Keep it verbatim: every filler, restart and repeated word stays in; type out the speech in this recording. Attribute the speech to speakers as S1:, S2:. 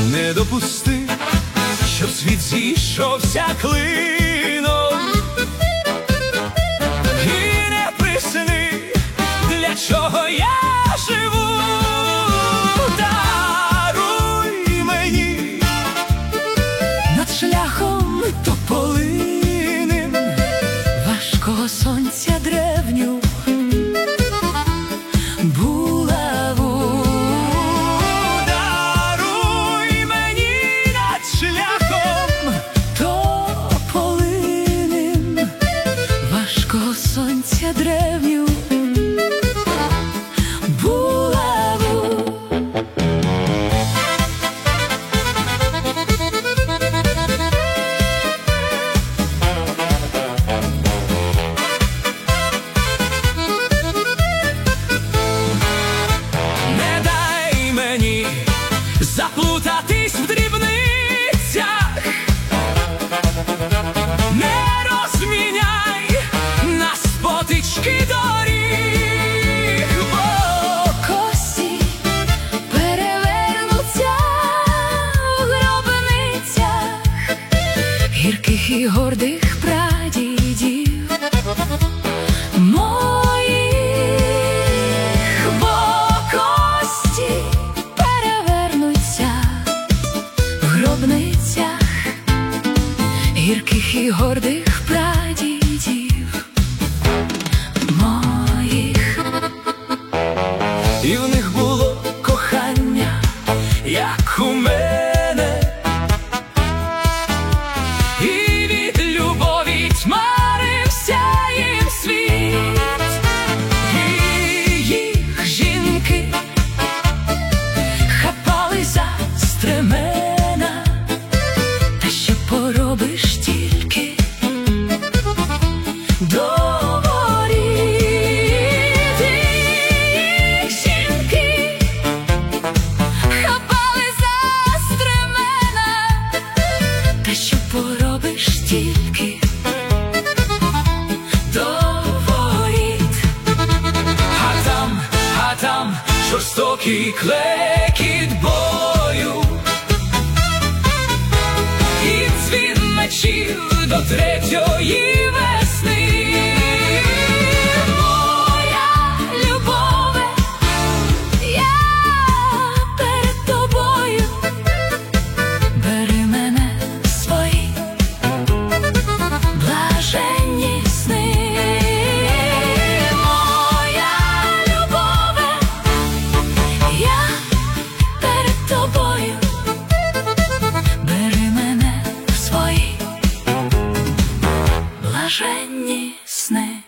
S1: Не допусти, щоб світ зійшовся клином, і не присни, для чого я живу. Даруй мені над шляхом тополиним важкого сонця древню булаву. Даруй мені над шляхом тополиним важкого сонця древню булаву. Не дай мені заплутатись в дрібницях, не розміняй на спотички доріг, бо кості перевернуться в гробницях гірких і гордих прадідів моїх, бо кості перевернуться в гробницях гірких і гордих прадідів моїх. І в них було кохання, як у мене, і від любові тьмарився їм світ. І їх жінки хапали за стремена, та що поробиш тільки до воріт. Їх жінки хапали за стремена, та що поробиш тільки до воріт. А там, а там жорстокий клекіт бою і дзвін мечів до третьої весни. Моя любове, я перед тобою, бери мене в свої блаженні сни. Моя любове, я перед тобою, бери мене в свої блаженні сни.